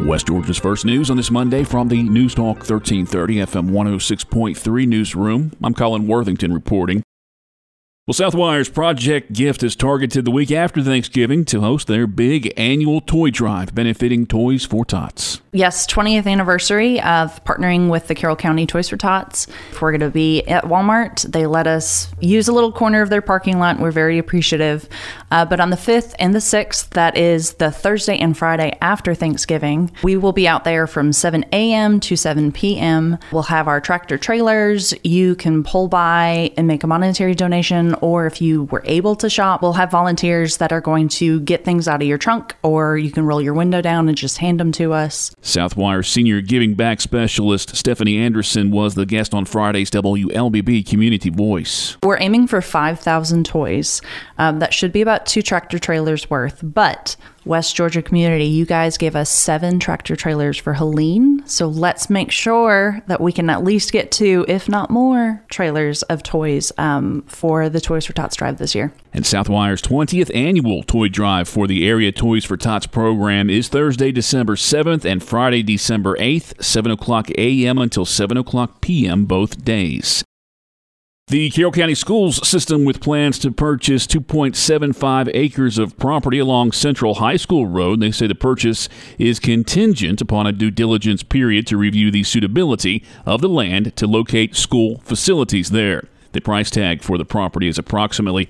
West Georgia's first news on this Monday from the News Talk 1330 FM 106.3 newsroom. I'm Colin Worthington reporting. Well, Southwire's Project Gift is targeted the week after Thanksgiving to host their big annual toy drive benefiting Toys for Tots. Yes, 20th anniversary of partnering with the Carroll County Toys for Tots. If we're going to be at Walmart, they let us use a little corner of their parking lot. We're very appreciative. But on the 5th and the 6th, that is the Thursday and Friday after Thanksgiving, we will be out there from 7 a.m. to 7 p.m. We'll have our tractor trailers. You can pull by and make a monetary donation, or if you were able to shop, we'll have volunteers that are going to get things out of your trunk, or you can roll your window down and just hand them to us. Southwire Senior Giving Back Specialist Stephanie Anderson was the guest on Friday's WLBB Community Voice. We're aiming for 5,000 toys. That should be about 2 tractor trailers worth, but West Georgia community, you guys gave us 7 tractor trailers for Helene, so let's make sure that we can at least get 2, if not more, trailers of toys for the Toys for Tots drive this year. And Southwire's 20th annual toy drive for the area Toys for Tots program is Thursday, December 7th and Friday, December 8th, 7 o'clock a.m. until 7 o'clock p.m. both days. The Carroll County Schools system, with plans to purchase 2.75 acres of property along Central High School Road. They say the purchase is contingent upon a due diligence period to review the suitability of the land to locate school facilities there. The price tag for the property is approximately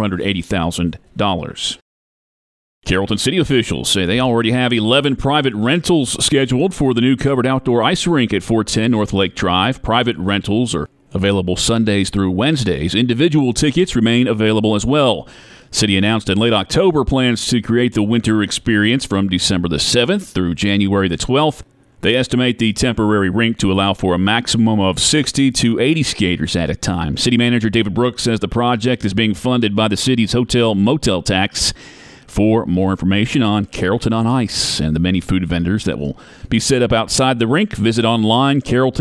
$480,000. Carrollton city officials say they already have 11 private rentals scheduled for the new covered outdoor ice rink at 410 North Lake Drive. Private rentals are available Sundays through Wednesdays. Individual tickets remain available as well. City announced in late October plans to create the winter experience from December the 7th through January the 12th. They estimate the temporary rink to allow for a maximum of 60 to 80 skaters at a time. City Manager David Brooks says the project is being funded by the city's hotel-motel tax. For more information on Carrollton on Ice and the many food vendors that will be set up outside the rink, visit online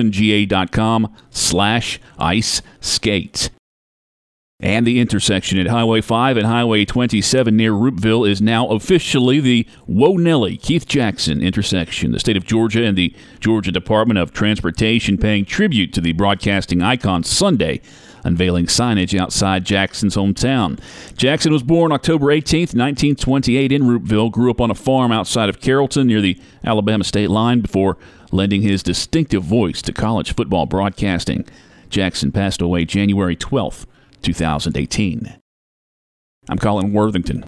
carrolltonga.com/ice skate. And the intersection at Highway 5 and Highway 27 near Roopville is now officially the Whoa Nelly Keith Jackson intersection. The state of Georgia and the Georgia Department of Transportation paying tribute to the broadcasting icon Sunday, unveiling signage outside Jackson's hometown. Jackson was born October 18th, 1928 in Roopville, grew up on a farm outside of Carrollton near the Alabama state line before lending his distinctive voice to college football broadcasting. Jackson passed away January 12th, 2018. I'm Colin Worthington.